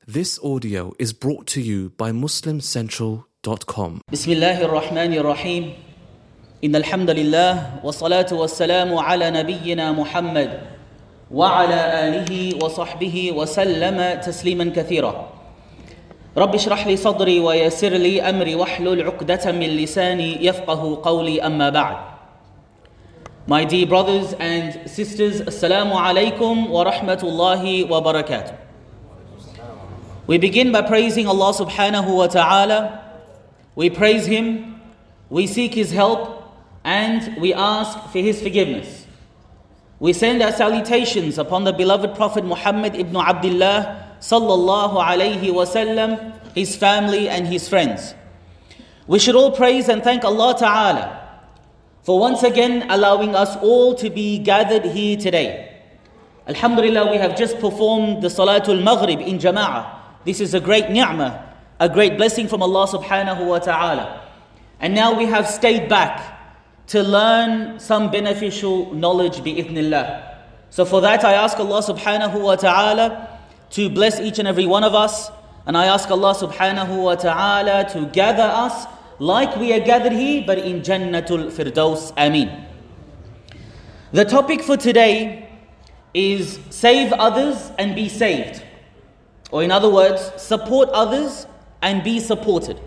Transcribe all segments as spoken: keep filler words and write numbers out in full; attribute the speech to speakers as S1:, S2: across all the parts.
S1: This audio is brought to you by muslim central dot com.
S2: Bismillahir Rahmanir Rahim. Innal hamdalillah wa salatu wa salamu ala nabiyyina Muhammad wa ala alihi wa sahbihi wa sallama tasliman kathira. Rabbi shrah li sadri wa yassir li amri wahlul 'uqdatan min lisani yafqahu qawli, amma ba'd. My dear brothers and sisters, assalamu alaikum wa rahmatullahi wa barakatuh. We begin by praising Allah subhanahu wa ta'ala. We praise Him, we seek His help, and we ask for His forgiveness. We send our salutations upon the beloved Prophet Muhammad ibn Abdullah sallallahu alayhi wa sallam, his family and his friends. We should all praise and thank Allah ta'ala for once again allowing us all to be gathered here today. Alhamdulillah, we have just performed the Salatul Maghrib in Jama'ah. This is a great ni'mah, a great blessing from Allah subhanahu wa ta'ala. And now we have stayed back to learn some beneficial knowledge bi'idhnillah. So for that I ask Allah subhanahu wa ta'ala to bless each and every one of us. And I ask Allah subhanahu wa ta'ala to gather us like we are gathered here, but in Jannatul Firdaus. Ameen. The topic for today is save others and be saved. Or in other words, support others and be supported.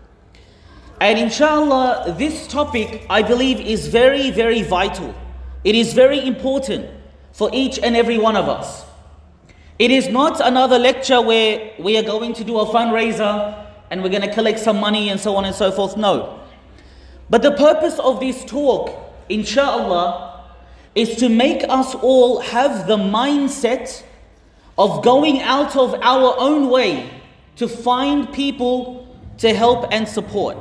S2: And inshallah, this topic I believe is very, very vital. It is very important for each and every one of us. It is not another lecture where we are going to do a fundraiser and we're going to collect some money and so on and so forth. No. But the purpose of this talk, inshallah, is to make us all have the mindset of going out of our own way to find people to help and support.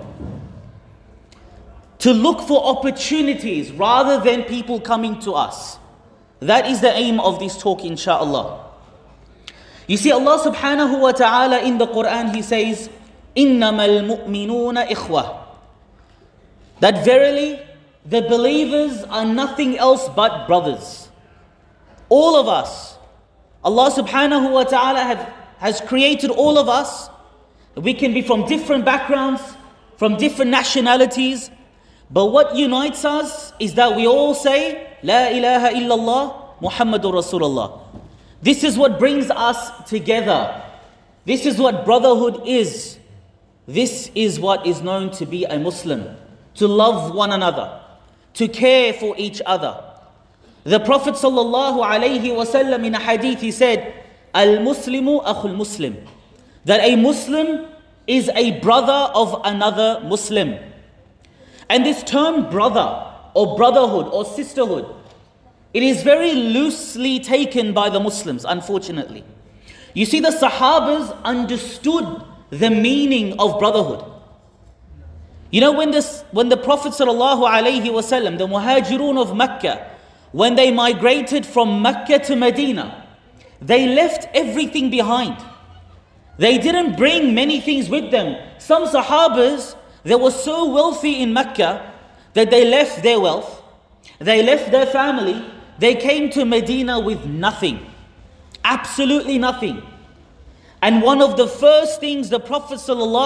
S2: To look for opportunities rather than people coming to us. That is the aim of this talk, inshallah. You see, Allah subhanahu wa ta'ala in the Quran, He says, إِنَّمَا الْمُؤْمِنُونَ إِخْوَةً. That verily, the believers are nothing else but brothers. All of us. Allah subhanahu wa ta'ala have, has created all of us. We can be from different backgrounds, from different nationalities. But what unites us is that we all say, La ilaha illallah, Muhammadur Rasulullah. This is what brings us together. This is what brotherhood is. This is what is known to be a Muslim. To love one another. To care for each other. The Prophet sallallahu alayhi wasallam in a hadith, he said, Al-Muslimu akhul Muslim. That a Muslim is a brother of another Muslim. And this term brother or brotherhood or sisterhood, it is very loosely taken by the Muslims, unfortunately. You see, the Sahabas understood the meaning of brotherhood. You know, when this, when the Prophet sallallahu alayhi wasallam, the Muhajirun of Mecca, when they migrated from Mecca to Medina, they left everything behind. They didn't bring many things with them. Some Sahabas, they were so wealthy in Mecca that they left their wealth, they left their family, they came to Medina with nothing. Absolutely nothing. And one of the first things the Prophet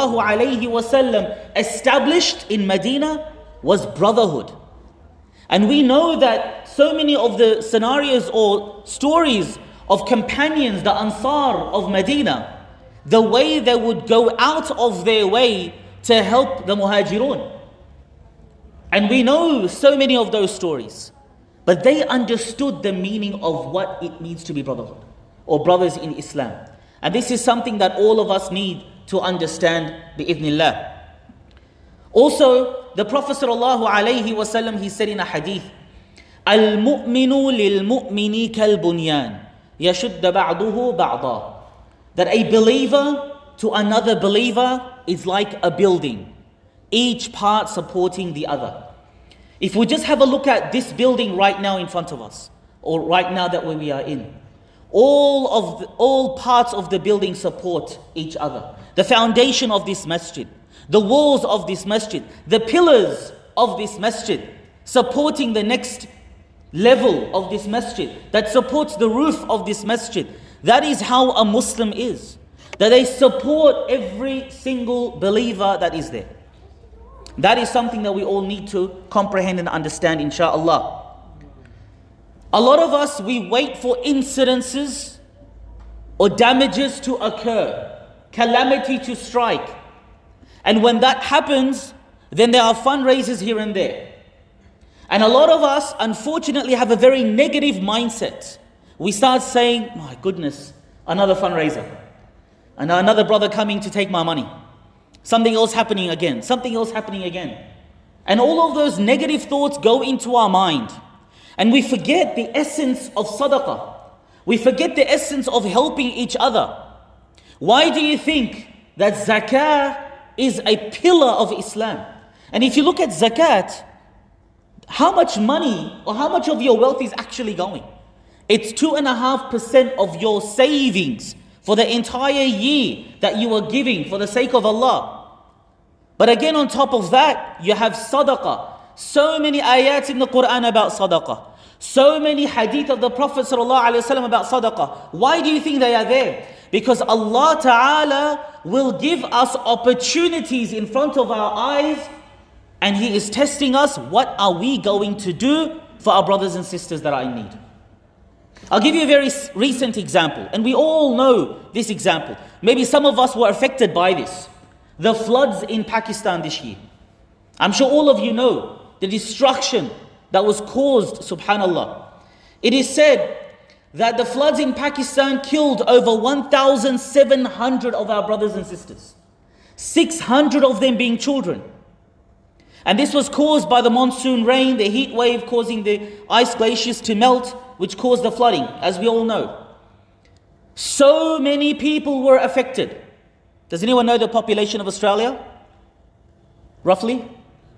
S2: ﷺ established in Medina was brotherhood. And we know that so many of the scenarios or stories of companions, the Ansar of Medina, the way they would go out of their way to help the Muhajirun. And we know so many of those stories. But they understood the meaning of what it means to be brotherhood or brothers in Islam. And this is something that all of us need to understand bi'idhnillah. Also, the Prophet sallallahu alayhi wasallam, he said in a hadith, Al-mu'minu lil-mu'mini kal-bunyan, yashudda ba'duhu ba'da. That a believer to another believer is like a building, each part supporting the other. If we just have a look at this building right now in front of us, or right now that we are in, all of the, all parts of the building support each other. The foundation of this masjid, the walls of this masjid, the pillars of this masjid, supporting the next level of this masjid, that supports the roof of this masjid. That is how a Muslim is. that they support every single believer that is there. That is something that we all need to comprehend and understand, inshaAllah. A lot of us, we wait for incidences or damages to occur, calamity to strike. And when that happens, then there are fundraisers here and there. And a lot of us, unfortunately, have a very negative mindset. We start saying, my goodness, another fundraiser. And another brother coming to take my money. Something else happening again. Something else happening again. And all of those negative thoughts go into our mind. And we forget the essence of sadaqah. We forget the essence of helping each other. Why do you think that zakah is a pillar of Islam? And if you look at zakat, how much money or how much of your wealth is actually going? It's two and a half percent of your savings for the entire year that you are giving for the sake of Allah. But again, on top of that, you have sadaqah. So many ayats in the Quran about sadaqah. So many hadith of the Prophet ﷺ about sadaqah. Why do you think they are there? Because Allah Ta'ala will give us opportunities in front of our eyes, and He is testing us. What are we going to do for our brothers and sisters that are in need? I'll give you a very recent example, and we all know this example. Maybe some of us were affected by this. The floods in Pakistan this year. I'm sure all of you know the destruction that was caused, subhanallah. It is said that the floods in Pakistan killed over one thousand seven hundred of our brothers and sisters. six hundred of them being children. And this was caused by the monsoon rain, the heat wave causing the ice glaciers to melt, which caused the flooding, as we all know. So many people were affected. Does anyone know the population of Australia? Roughly?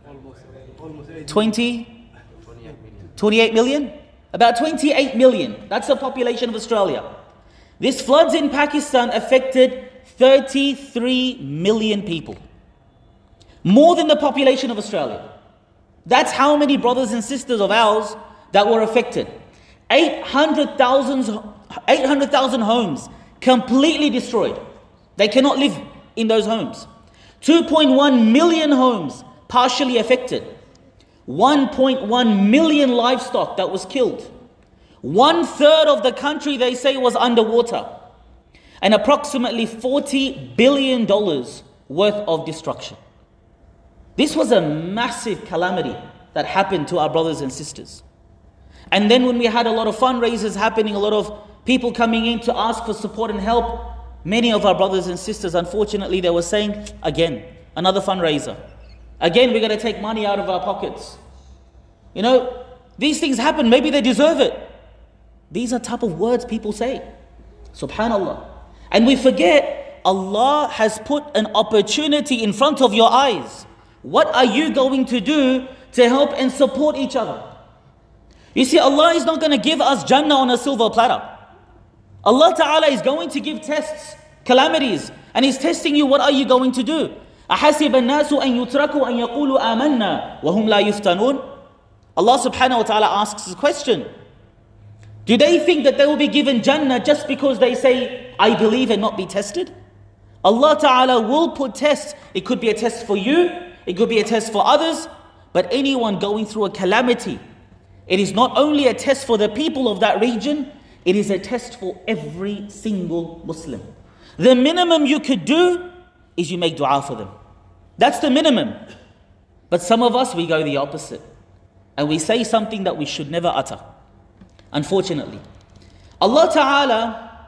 S2: twenty? twenty-eight million? About twenty-eight million. That's the population of Australia. This floods in Pakistan affected thirty-three million people. More than the population of Australia. That's how many brothers and sisters of ours that were affected. eight hundred thousand homes completely destroyed. They cannot live in those homes. two point one million homes partially affected. one point one million livestock that was killed. One third of the country, they say, was underwater. And approximately forty billion dollars worth of destruction. This was a massive calamity that happened to our brothers and sisters. And then when we had a lot of fundraisers happening, a lot of people coming in to ask for support and help, many of our brothers and sisters, unfortunately, they were saying, again, another fundraiser. Again, we're going to take money out of our pockets. You know, these things happen. Maybe they deserve it. These are type of words people say. Subhanallah. And we forget Allah has put an opportunity in front of your eyes. What are you going to do to help and support each other? You see, Allah is not going to give us Jannah on a silver platter. Allah Ta'ala is going to give tests, calamities, and He's testing you. What are you going to do? أَحَسِبَ النَّاسُ أَن يُتْرَكُوا أَن يَقُولُوا آمَنَّا وَهُمْ لَا يُفْتَنُونَ. Allah Subhanahu wa Ta'ala asks a question. Do they think that they will be given Jannah just because they say, I believe, and not be tested? Allah Ta'ala will put tests. It could be a test for you, it could be a test for others, but anyone going through a calamity, it is not only a test for the people of that region, it is a test for every single Muslim. The minimum you could do is you make dua for them. That's the minimum. But some of us, we go the opposite. And we say something that we should never utter. Unfortunately. Allah Ta'ala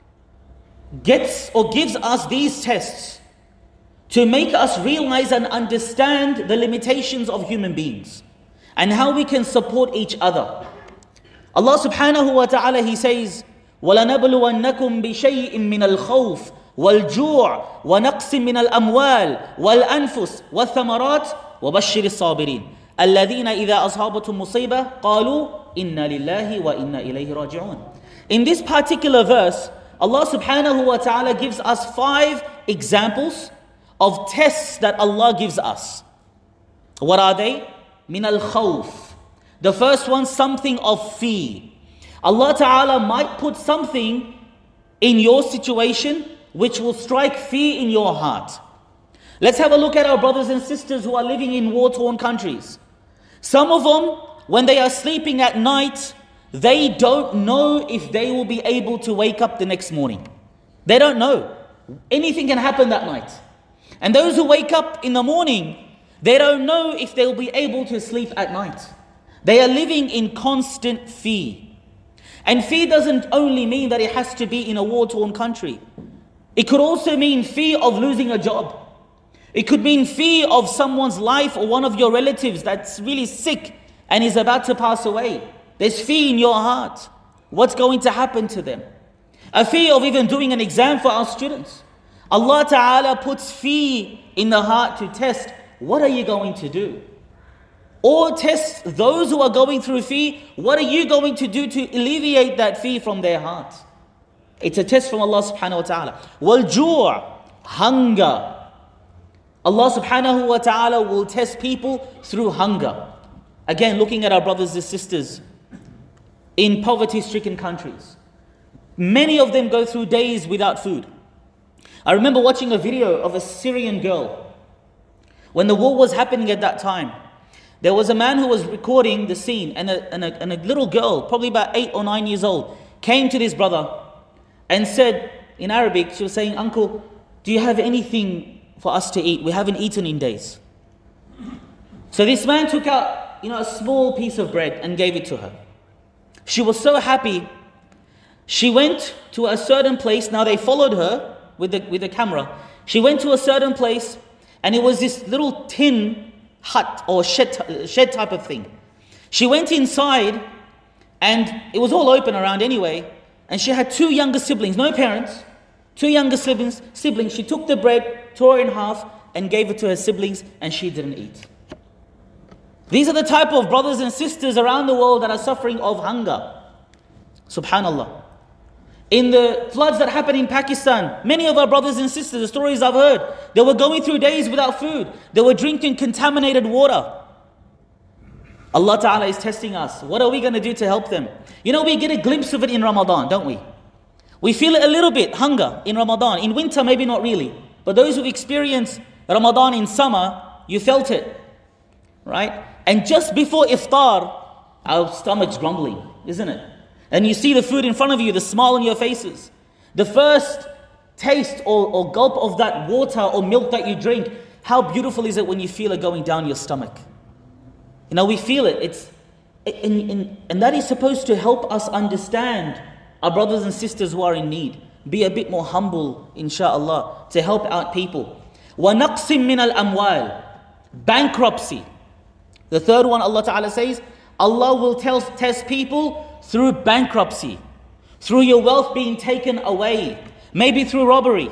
S2: gets or gives us these tests to make us realize and understand the limitations of human beings and how we can support each other. Allah Subhanahu wa Ta'ala, He says, وَلَنَبْلُوَنَّكُمْ بِشَيْءٍ مِّنَ الْخَوْفِ وَالْجُوعِ وَنَقْصٍ مِّنَ الْأَمْوَالِ وَالْأَنفُسِ وَالثَّمَرَاتِ وَبَشِّرِ الصَّابِرِينَ الَّذِينَ إِذَا أَصْحَابَتْهُمْ مُصِيبَةٌ قَالُوا إِنَّا لِلَّهِ وَإِنَّا إِلَيْهِ رَاجِعُونَ. In this particular verse, Allah Subhanahu wa Ta'ala gives us five examples of tests that Allah gives us. What are they? Min al-khawf. The first one, something of fear. Allah Ta'ala might put something in your situation which will strike fear in your heart. Let's have a look at our brothers and sisters who are living in war-torn countries. Some of them, when they are sleeping at night, they don't know if they will be able to wake up the next morning. They don't know. Anything can happen that night. And those who wake up in the morning, they don't know if they will be able to sleep at night. They are living in constant fear. And fear doesn't only mean that it has to be in a war-torn country. It could also mean fear of losing a job. It could mean fear of someone's life or one of your relatives that's really sick and is about to pass away. There's fear in your heart. What's going to happen to them? A fear of even doing an exam for our students. Allah Ta'ala puts fear in the heart to test, what are you going to do? Or test those who are going through fear, what are you going to do to alleviate that fear from their heart? It's a test from Allah Subhanahu Wa Ta'ala. Wal-ju', hunger. Allah Subhanahu Wa Ta'ala will test people through hunger. Again, looking at our brothers and sisters in poverty-stricken countries. Many of them go through days without food. I remember watching a video of a Syrian girl. When the war was happening at that time, there was a man who was recording the scene, and a, and a, and a little girl, probably about eight or nine years old, came to this brother and said in Arabic, she was saying, "Uncle, do you have anything for us to eat? We haven't eaten in days." So this man took out, you know, a small piece of bread and gave it to her. She was so happy. She went to a certain place. Now they followed her with the, with the camera. She went to a certain place, and it was this little tin hut or shed, shed type of thing. She went inside, and it was all open around anyway, and she had two younger siblings, no parents, two younger siblings. siblings. She took the bread, tore it in half, and gave it to her siblings, and she didn't eat. These are the type of brothers and sisters around the world that are suffering of hunger. Subhanallah. In the floods that happened in Pakistan, many of our brothers and sisters, the stories I've heard, they were going through days without food. They were drinking contaminated water. Allah Ta'ala is testing us. What are we going to do to help them? You know, we get a glimpse of it in Ramadan, don't we? We feel it a little bit, hunger in Ramadan. In winter, maybe not really. But those who've experienced Ramadan in summer, you felt it. Right? And just before iftar, our stomach's grumbling, isn't it? And you see the food in front of you, the smile on your faces. The first taste or, or gulp of that water or milk that you drink, how beautiful is it when you feel it going down your stomach? You know, we feel it. It's and, and, and that is supposed to help us understand our brothers and sisters who are in need. Be a bit more humble, inshaAllah, to help out people. وَنَقْسٍ مِّنَ الْأَمْوَالِ Bankruptcy. The third one, Allah Ta'ala says, Allah will tell, test people through bankruptcy, through your wealth being taken away, maybe through robbery,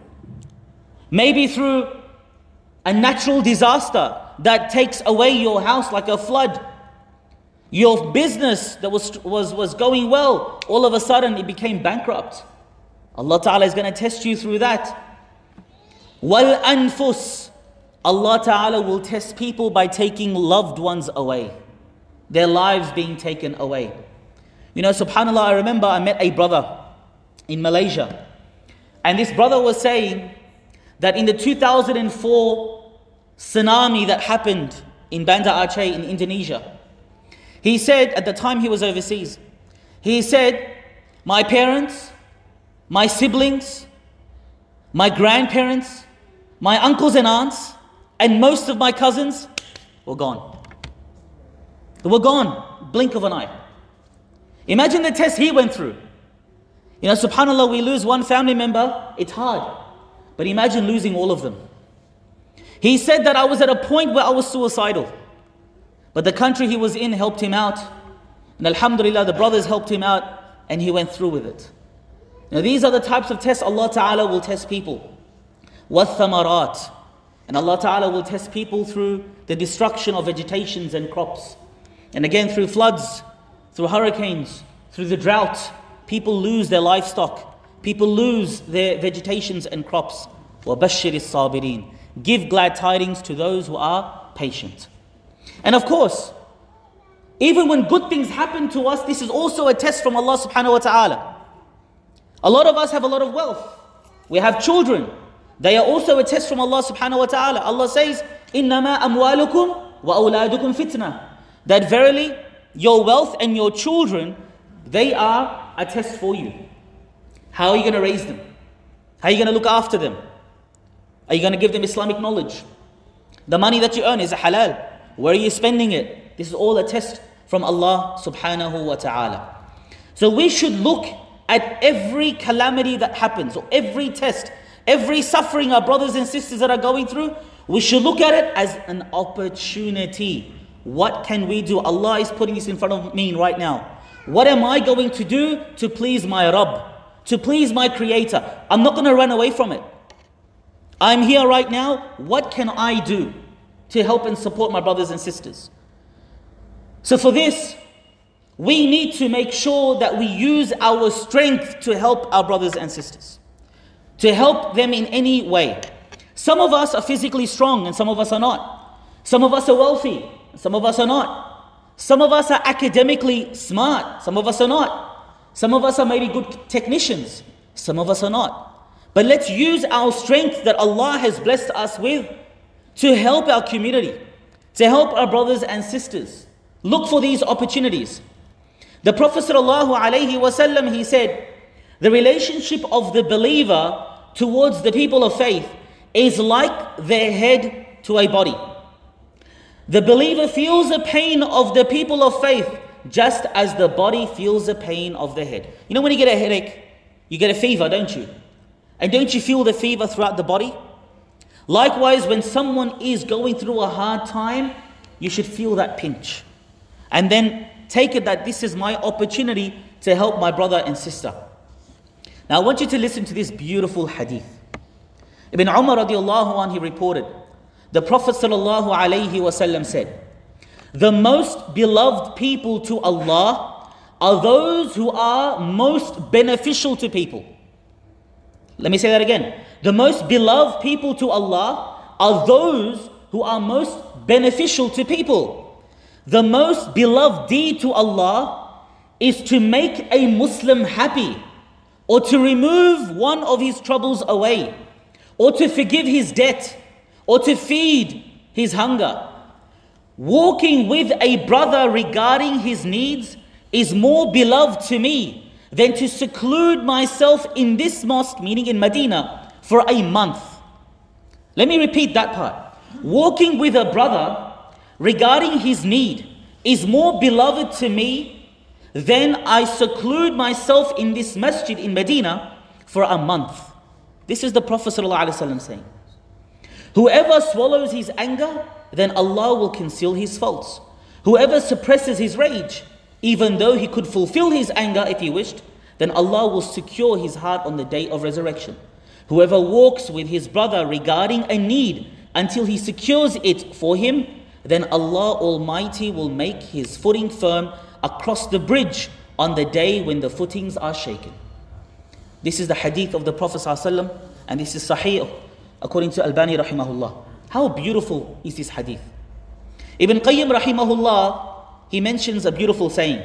S2: maybe through a natural disaster that takes away your house like a flood. Your business that was, was, was going well, all of a sudden it became bankrupt. Allah Ta'ala is going to test you through that. Wal anfus. Allah Ta'ala will test people by taking loved ones away. Their lives being taken away. You know, subhanAllah, I remember I met a brother in Malaysia. And this brother was saying that in the two thousand four tsunami that happened in Banda Aceh in Indonesia, he said, at the time he was overseas, he said, my parents, my siblings, my grandparents, my uncles and aunts, and most of my cousins were gone. They were gone, blink of an eye. Imagine the test he went through. You know, subhanAllah, we lose one family member, it's hard. But imagine losing all of them. He said that I was at a point where I was suicidal. But the country he was in helped him out. And alhamdulillah, the brothers helped him out, and he went through with it. Now these are the types of tests Allah Ta'ala will test people. وَالثَّمَرَاتِ And Allah Ta'ala will test people through the destruction of vegetations and crops. And again through floods, through hurricanes, through the drought, people lose their livestock. People lose their vegetations and crops. وَبَشِّرِ الصَّابِرِينَ Give glad tidings to those who are patient. And of course, even when good things happen to us, this is also a test from Allah subhanahu wa ta'ala. A lot of us have a lot of wealth. We have children. They are also a test from Allah subhanahu wa ta'ala. Allah says, إِنَّمَا أَمْوَالُكُمْ وَأَوْلَادُكُمْ فِتْنَةً. That verily, your wealth and your children, they are a test for you. How are you going to raise them? How are you going to look after them? Are you going to give them Islamic knowledge? The money that you earn, is it halal? Where are you spending it? This is all a test from Allah subhanahu wa ta'ala. So we should look at every calamity that happens, or every test, every suffering our brothers and sisters that are going through, we should look at it as an opportunity. What can we do? Allah is putting this in front of me right now. What am I going to do to please my Rabb, to please my Creator? I'm not going to run away from it. I'm here right now. What can I do to help and support my brothers and sisters? So for this, we need to make sure that we use our strength to help our brothers and sisters, to help them in any way. Some of us are physically strong and some of us are not. Some of us are wealthy, some of us are not. Some of us are academically smart, some of us are not. Some of us are maybe good technicians, some of us are not. But let's use our strength that Allah has blessed us with to help our community, to help our brothers and sisters. Look for these opportunities. The Prophet sallallahu alaihi wasallam, he said, the relationship of the believer towards the people of faith is like their head to a body. The believer feels the pain of the people of faith just as the body feels the pain of the head. You know when you get a headache, you get a fever, don't you? And don't you feel the fever throughout the body? Likewise, when someone is going through a hard time, you should feel that pinch. And then take it that this is my opportunity to help my brother and sister. Now I want you to listen to this beautiful hadith. Ibn Umar radiallahu anhu, he reported, the Prophet sallallahu alayhi wasallam said, the most beloved people to Allah are those who are most beneficial to people. Let me say that again. The most beloved people to Allah are those who are most beneficial to people. The most beloved deed to Allah is to make a Muslim happy, or to remove one of his troubles away, or to forgive his debt, or to feed his hunger. Walking with a brother regarding his needs is more beloved to me than to seclude myself in this mosque, meaning in Medina, for a month. Let me repeat that part. Walking with a brother regarding his need is more beloved to me than I seclude myself in this masjid in Medina for a month. This is the Prophet ﷺ saying. Whoever swallows his anger, then Allah will conceal his faults. Whoever suppresses his rage, even though he could fulfill his anger if he wished, then Allah will secure his heart on the day of resurrection. Whoever walks with his brother regarding a need until he secures it for him, then Allah Almighty will make his footing firm across the bridge on the day when the footings are shaken. This is the hadith of the Prophet ﷺ, and this is Sahih according to Albani rahimahullah. How beautiful is this hadith? Ibn Qayyim rahimahullah, he mentions a beautiful saying.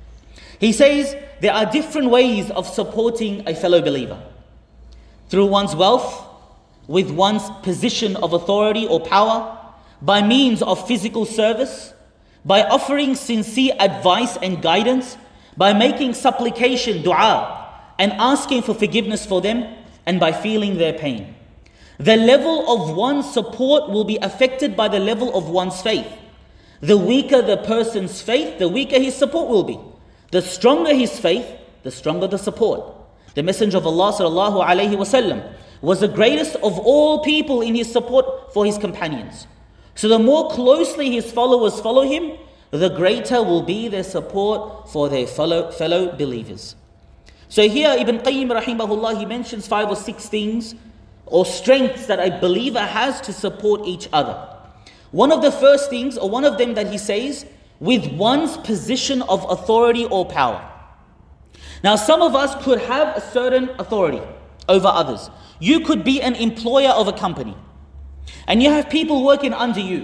S2: He says there are different ways of supporting a fellow believer. Through one's wealth, with one's position of authority or power, by means of physical service, by offering sincere advice and guidance, by making supplication, dua, and asking for forgiveness for them, and by feeling their pain. The level of one's support will be affected by the level of one's faith. The weaker the person's faith, the weaker his support will be. The stronger his faith, the stronger the support. The Messenger of Allah sallallahu alaihi wasallam was the greatest of all people in his support for his companions. So the more closely his followers follow him, the greater will be their support for their fellow, fellow believers. So here Ibn Qayyim rahimahullah, he mentions five or six things or strengths that a believer has to support each other. One of the first things, or one of them that he says, with one's position of authority or power. Now some of us could have a certain authority over others. You could be an employer of a company, and you have people working under you.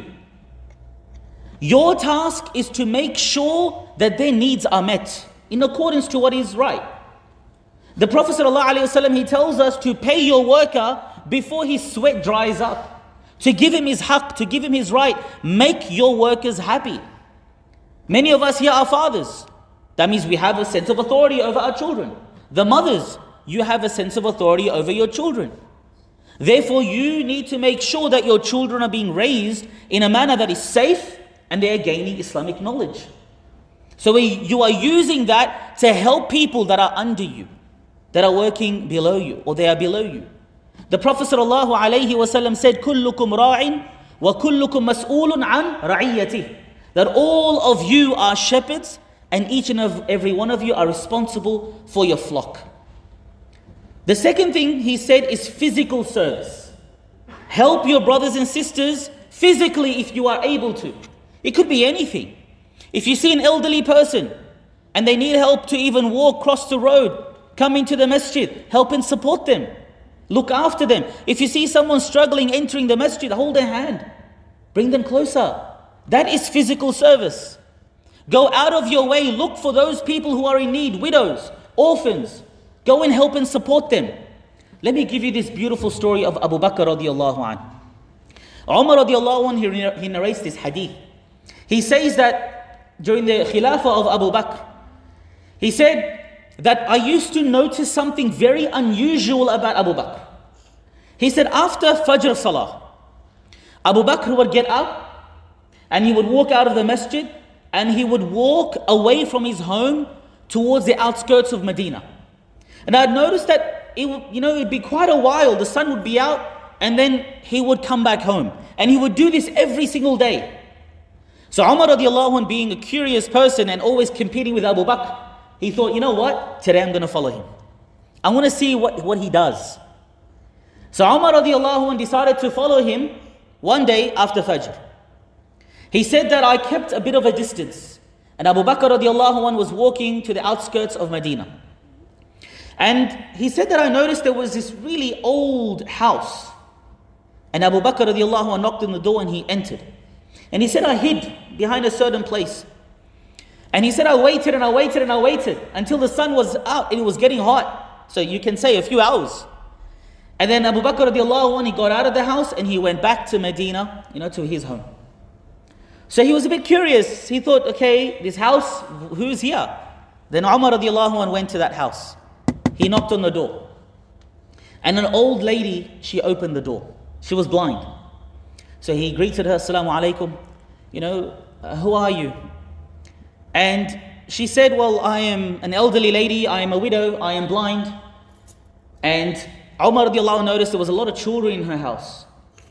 S2: Your task is to make sure that their needs are met in accordance to what is right. The Prophet ﷺ, he tells us to pay your worker before his sweat dries up. To give him his haqq, to give him his right. Make your workers happy. Many of us here are fathers. That means we have a sense of authority over our children. The mothers, you have a sense of authority over your children. Therefore, you need to make sure that your children are being raised in a manner that is safe and they are gaining Islamic knowledge. So we, you are using that to help people that are under you, that are working below you, or they are below you. The Prophet ﷺ said, كُلُّكُمْ رَاعٍ وَكُلُّكُمْ مَسْئُولٌ عَنْ رَعِيَّتِهِ. That all of you are shepherds and each and every one of you are responsible for your flock. The second thing he said is physical service. Help your brothers and sisters physically if you are able to. It could be anything. If you see an elderly person and they need help to even walk across the road, come into the masjid, help and support them. Look after them. If you see someone struggling entering the masjid, hold their hand. Bring them closer. That is physical service. Go out of your way, look for those people who are in need, widows, orphans. Go and help and support them. Let me give you this beautiful story of Abu Bakr radiallahu anhu. Umar radiallahu anhu, he narrates this hadith. He says that during the Khilafah of Abu Bakr, he said that I used to notice something very unusual about Abu Bakr. He said after Fajr Salah, Abu Bakr would get up and he would walk out of the masjid and he would walk away from his home towards the outskirts of Medina. And I'd noticed that it would, you know, it'd be quite a while. The sun would be out and then he would come back home. And he would do this every single day. So Umar radiallahu anh, being a curious person and always competing with Abu Bakr, he thought, you know what? Today I'm going to follow him. I want to see what, what he does. So Umar radiallahu anh decided to follow him one day after Fajr. He said that I kept a bit of a distance. And Abu Bakr radiallahu anh was walking to the outskirts of Medina. And he said that I noticed there was this really old house. And Abu Bakr radiallahu anh knocked on the door and he entered. And he said I hid behind a certain place. And he said I waited and I waited and I waited until the sun was out. It was getting hot. So you can say a few hours. And then Abu Bakr radiallahu anh, he got out of the house and he went back to Medina, you know, to his home. So he was a bit curious. He thought, okay, this house, who's here? Then Umar radiallahu anh went to that house. He knocked on the door. And an old lady, she opened the door. She was blind. So he greeted her, Assalamu alaikum. You know, uh, who are you? And she said, well, I am an elderly lady. I am a widow. I am blind. And Umar radiallahu anh noticed there was a lot of children in her house.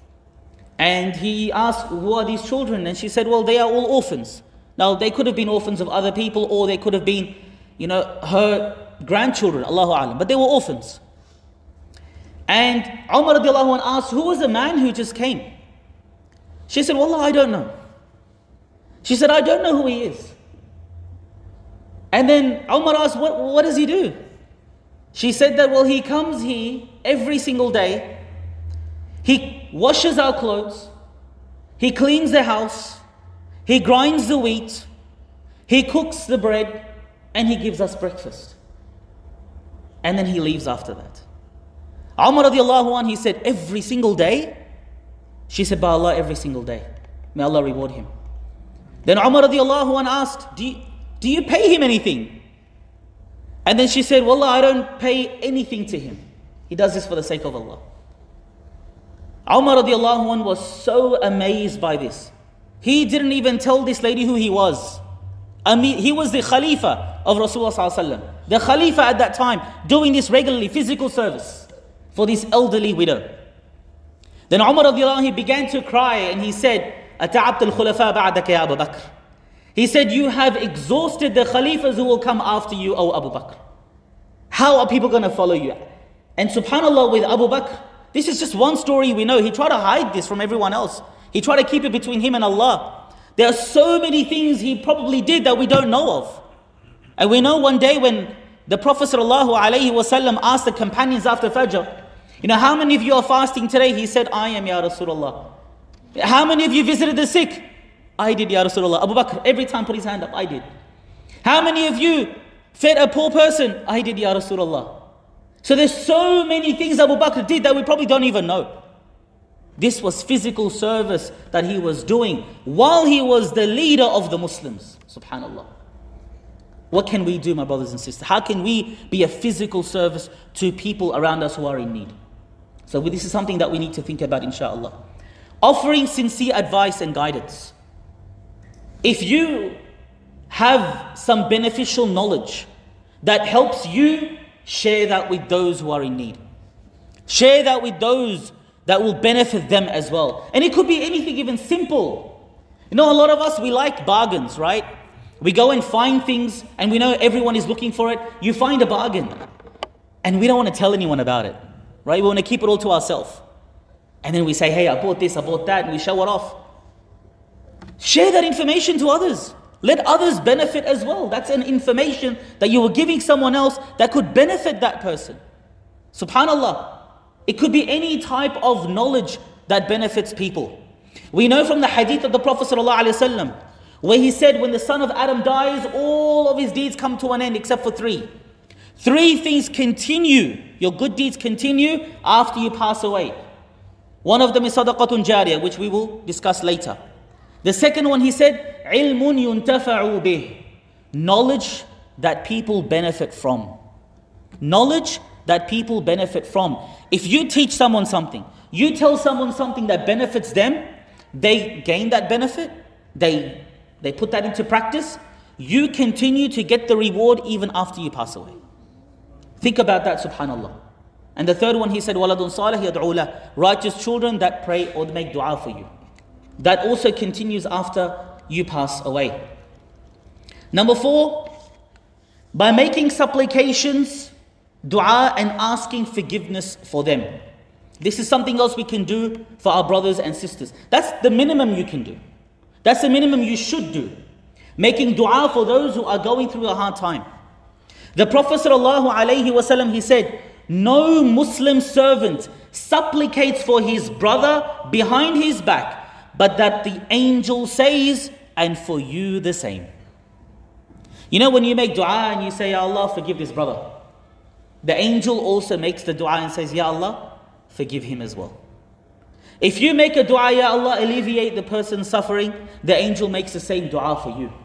S2: And he asked, who are these children? And she said, well, they are all orphans. Now, they could have been orphans of other people, or they could have been, you know, her grandchildren, Allahu A'lam. But they were orphans. And Umar radiallahu anh asked, who was the man who just came? She said, Wallah, I don't know. She said, I don't know who he is. And then Umar asked, what, what does he do? She said that, well, he comes here every single day. He washes our clothes. He cleans the house. He grinds the wheat. He cooks the bread. And he gives us breakfast. And then he leaves after that. Umar radiallahu anh, he said, every single day? She said, by Allah, every single day. May Allah reward him. Then Umar radiallahu anh asked, do you, do you pay him anything? And then she said, Wallah, I don't pay anything to him. He does this for the sake of Allah. Umar radiallahu anh was so amazed by this. He didn't even tell this lady who he was. I mean, he was the Khalifa of Rasulullah sallallahu alaihi wasallam. The Khalifa at that time, doing this regularly, physical service for this elderly widow. Then Umar radiallahu anh, he began to cry and he said, أَتَعَبْتَ الْخُلَفَاءَ بَعْدَكَ يَا أَبَا بَكْرٍ. He said, you have exhausted the Khalifas who will come after you, O Abu Bakr. How are people going to follow you? And subhanAllah, with Abu Bakr, this is just one story we know. He tried to hide this from everyone else. He tried to keep it between him and Allah. There are so many things he probably did that we don't know of. And we know one day when the Prophet ﷺ asked the companions after Fajr, you know, how many of you are fasting today? He said, I am, Ya Rasulullah. How many of you visited the sick? I did, Ya Rasulullah. Abu Bakr, every time put his hand up, I did. How many of you fed a poor person? I did, Ya Rasulullah. So there's so many things Abu Bakr did that we probably don't even know. This was physical service that he was doing while he was the leader of the Muslims. Subhanallah. What can we do, my brothers and sisters? How can we be a physical service to people around us who are in need? So this is something that we need to think about, inshallah. Offering sincere advice and guidance. If you have some beneficial knowledge that helps you, share that with those who are in need. Share that with those that will benefit them as well. And it could be anything even simple. You know, a lot of us, we like bargains, right? We go and find things and we know everyone is looking for it. You find a bargain and we don't want to tell anyone about it, right? We want to keep it all to ourselves. And then we say, hey, I bought this, I bought that, and we show it off. Share that information to others. Let others benefit as well. That's an information that you were giving someone else that could benefit that person. Subhanallah. It could be any type of knowledge that benefits people. We know from the hadith of the Prophet ﷺ, where he said, when the son of Adam dies, all of his deeds come to an end except for three. Three things continue. Your good deeds continue after you pass away. One of them is sadaqatun jariyah, which we will discuss later. The second one, he said, ilmun yuntafa'u bih. Knowledge that people benefit from. Knowledge that people benefit from. If you teach someone something, you tell someone something that benefits them, they gain that benefit, they, they put that into practice, you continue to get the reward even after you pass away. Think about that, subhanallah. And the third one, he said, waladun salih yad'u lah, righteous children that pray or make dua for you. That also continues after you pass away. Number four, by making supplications, dua, and asking forgiveness for them. This is something else we can do for our brothers and sisters. That's the minimum you can do. That's the minimum you should do. Making dua for those who are going through a hard time. The Prophet ﷺ, he said, no Muslim servant supplicates for his brother behind his back, but that the angel says, and for you the same. You know, when you make dua and you say, Ya Allah, forgive this brother, the angel also makes the dua and says, Ya Allah, forgive him as well. If you make a dua, Ya Allah, alleviate the person's suffering, the angel makes the same dua for you.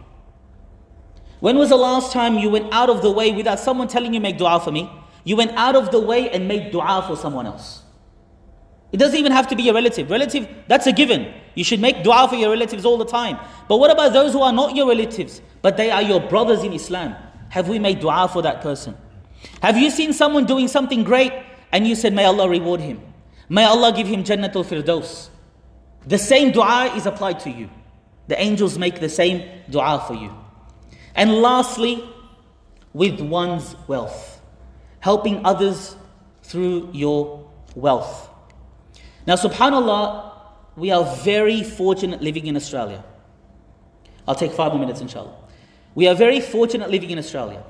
S2: When was the last time you went out of the way without someone telling you, make dua for me? You went out of the way and made dua for someone else. It doesn't even have to be your relative. Relative, that's a given. You should make dua for your relatives all the time. But what about those who are not your relatives, but they are your brothers in Islam? Have we made dua for that person? Have you seen someone doing something great and you said, may Allah reward him? May Allah give him Jannatul Firdaus. The same dua is applied to you. The angels make the same dua for you. And lastly, with one's wealth. Helping others through your wealth. Now, subhanallah, we are very fortunate living in Australia. I'll take five more minutes, inshallah. We are very fortunate living in Australia.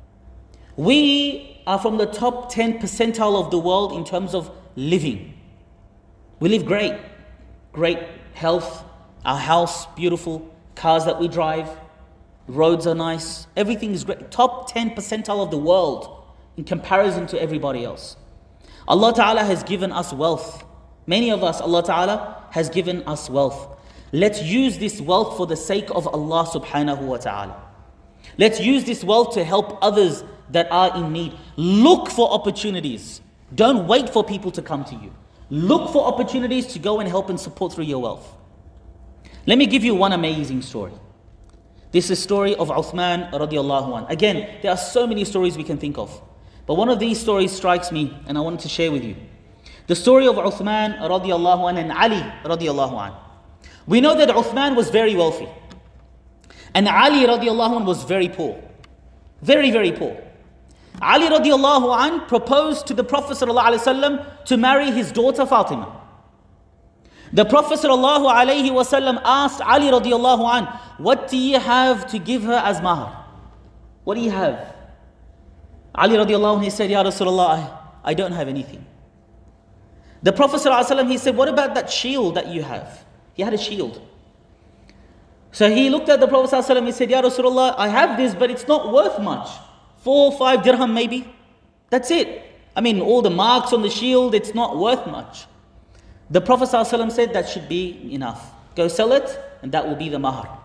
S2: We are from the top ten percentile of the world in terms of living. We live great. Great health, our house, beautiful, cars that we drive, roads are nice, everything is great. Top ten percentile of the world in comparison to everybody else. Allah Ta'ala has given us wealth. Many of us, Allah Ta'ala has given us wealth. Let's use this wealth for the sake of Allah Subhanahu wa Ta'ala. Let's use this wealth to help others that are in need. Look for opportunities. Don't wait for people to come to you. Look for opportunities to go and help and support through your wealth. Let me give you one amazing story. This is the story of Uthman radiallahu anh. Again, there are so many stories we can think of. But one of these stories strikes me and I wanted to share with you. The story of Uthman radiallahu anh and Ali radiallahu anh. We know that Uthman was very wealthy. And Ali radiallahu anh was very poor. Very, very poor. Ali radiallahu anh proposed to the Prophet sallallahu alaihi wasallam to marry his daughter Fatima. The Prophet sallallahu alaihi wasallam asked Ali radiallahu anh, what do you have to give her as mahar? What do you have? Ali radiallahu anh, he said, Ya Rasulullah, I, I don't have anything. The Prophet sallallahu alaihi wasallam, he said, what about that shield that you have? He had a shield. So he looked at the Prophet sallallahu alaihi wasallam, he said, Ya Rasulullah, I have this, but it's not worth much. Four or five dirham maybe. That's it. I mean, all the marks on the shield, it's not worth much. The Prophet ﷺ said that should be enough. Go sell it, and that will be the mahar.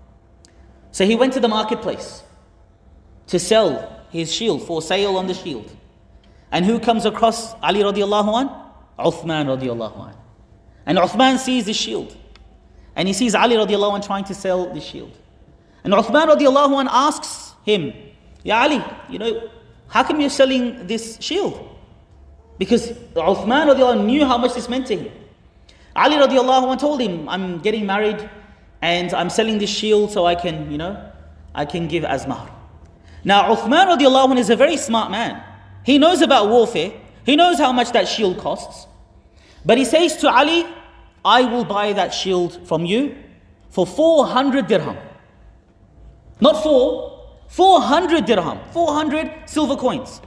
S2: So he went to the marketplace to sell his shield, for sale on the shield. And who comes across Ali radiallahu an? Uthman radiallahu an. And Uthman sees the shield. And he sees Ali radiallahu an trying to sell the shield. And Uthman radiallahu an asks him, Ya Ali, you know, how come you're selling this shield? Because Uthman radiallahu anh knew how much this meant to him. Ali radiallahu anh told him, I'm getting married and I'm selling this shield so I can, you know, I can give as mahr. Now Uthman radiallahu anh is a very smart man. He knows about warfare. He knows how much that shield costs. But he says to Ali, I will buy that shield from you for four hundred dirham. Not four, four hundred dirham. four hundred silver coins.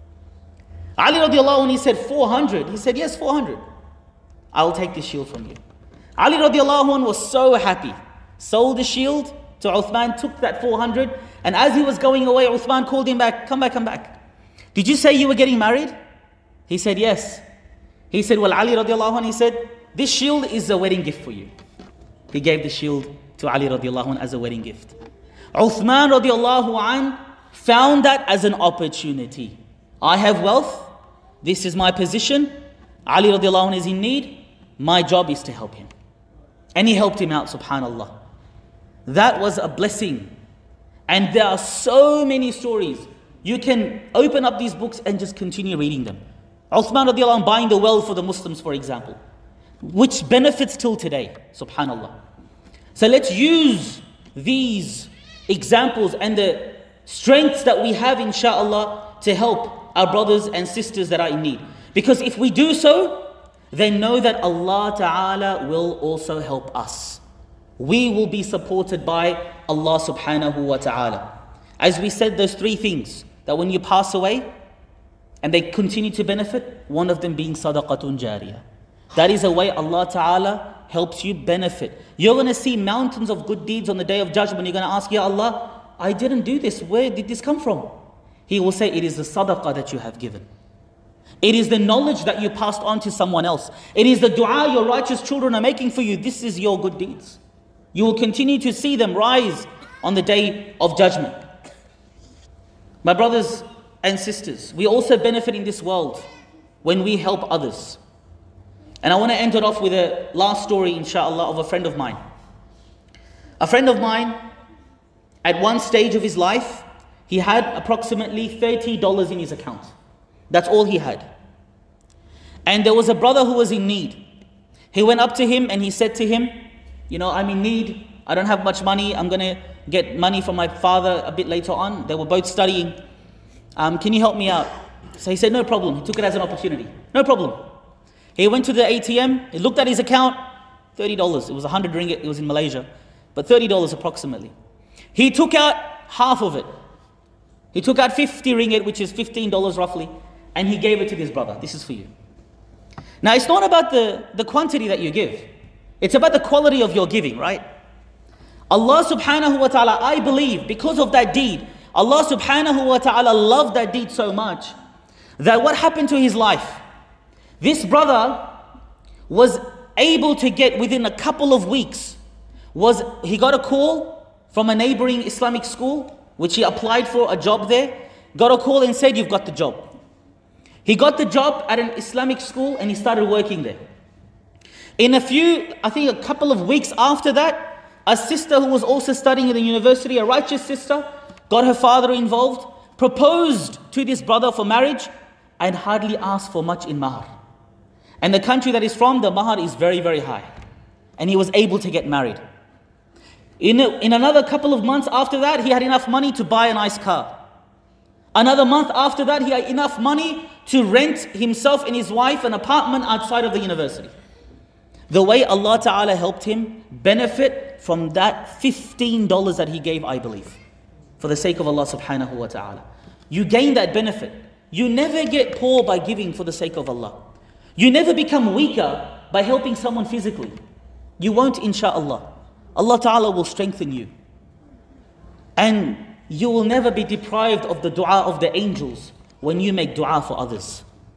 S2: Ali radiallahu anh, he said four hundred. He said, yes, four hundred. I will take this shield from you. Ali radiallahu anh was so happy. Sold the shield to Uthman, took that four hundred. And as he was going away, Uthman called him back, come back, come back. Did you say you were getting married? He said, yes. He said, well, Ali radiallahu anh, he said, this shield is a wedding gift for you. He gave the shield to Ali radiallahu anh as a wedding gift. Uthman radiallahu anh found that as an opportunity. I have wealth. This is my position. Ali radiallahu anh is in need. My job is to help him. And he helped him out, subhanallah. That was a blessing. And there are so many stories. You can open up these books and just continue reading them. Uthman radiallahu anh buying the well for the Muslims, for example, which benefits till today, subhanallah. So let's use these examples and the strengths that we have, inshaAllah, to help our brothers and sisters that are in need. Because if we do so, then know that Allah Ta'ala will also help us. We will be supported by Allah Subhanahu wa Ta'ala. As we said, those three things, that when you pass away and they continue to benefit, one of them being sadaqatun jariyah. That is a way Allah Ta'ala helps you benefit. You're going to see mountains of good deeds on the Day of Judgment. You're going to ask, Ya Allah, I didn't do this. Where did this come from? He will say, it is the sadaqah that you have given. It is the knowledge that you passed on to someone else. It is the dua your righteous children are making for you. This is your good deeds. You will continue to see them rise on the Day of Judgment. My brothers and sisters, we also benefit in this world when we help others. And I want to end it off with a last story, inshallah, of a friend of mine. A friend of mine, at one stage of his life, he had approximately thirty dollars in his account. That's all he had. And there was a brother who was in need. He went up to him and he said to him, you know, I'm in need. I don't have much money. I'm going to get money from my father a bit later on. They were both studying. Um, can you help me out? So he said, no problem. He took it as an opportunity. No problem. He went to the A T M. He looked at his account. thirty dollars. It was one hundred ringgit. It was in Malaysia. But thirty dollars approximately. He took out half of it. He took out fifty ringgit, which is fifteen dollars roughly. And he gave it to this brother. This is for you. Now, it's not about the, the quantity that you give. It's about the quality of your giving, right? Allah subhanahu wa ta'ala, I believe, because of that deed, Allah subhanahu wa ta'ala loved that deed so much that what happened to his life? This brother was able to get, within a couple of weeks, was he got a call from a neighboring Islamic school, which he applied for a job there, got a call and said, you've got the job. He got the job at an Islamic school and he started working there. In a few, I think a couple of weeks after that, a sister who was also studying in the university, a righteous sister, got her father involved, proposed to this brother for marriage, and hardly asked for much in mahar. And the country that he's from, the mahar is very, very high. And he was able to get married. In, a, in another couple of months after that, he had enough money to buy a nice car. Another month after that, he had enough money to rent himself and his wife an apartment outside of the university. The way Allah Ta'ala helped him benefit from that fifteen dollars that he gave, I believe, for the sake of Allah Subhanahu wa Ta'ala. You gain that benefit. You never get poor by giving for the sake of Allah. You never become weaker by helping someone physically. You won't, insha'Allah. Allah Ta'ala will strengthen you. And you will never be deprived of the dua of the angels when you make dua for others.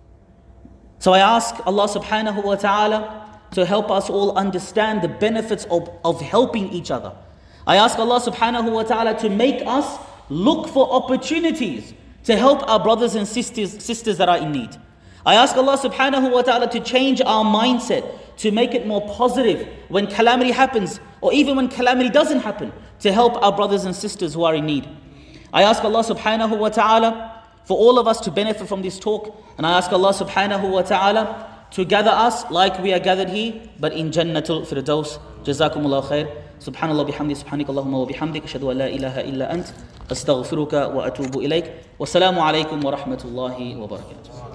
S2: So I ask Allah subhanahu wa ta'ala to help us all understand the benefits of, of helping each other. I ask Allah subhanahu wa ta'ala to make us look for opportunities to help our brothers and sisters, sisters that are in need. I ask Allah subhanahu wa ta'ala to change our mindset, to make it more positive when calamity happens, or even when calamity doesn't happen, to help our brothers and sisters who are in need. I ask Allah subhanahu wa ta'ala for all of us to benefit from this talk, and I ask Allah subhanahu wa ta'ala to gather us like we are gathered here, but in Jannatul Firdaus. Jazakumullah khair. Subhanallah bihamdi, subhanak Allahumma wa bihamdik, ashhadu an la ilaha illa ant, astaghfiruka wa atubu ilayk. Wassalamu alaikum wa rahmatullahi wa barakatuh.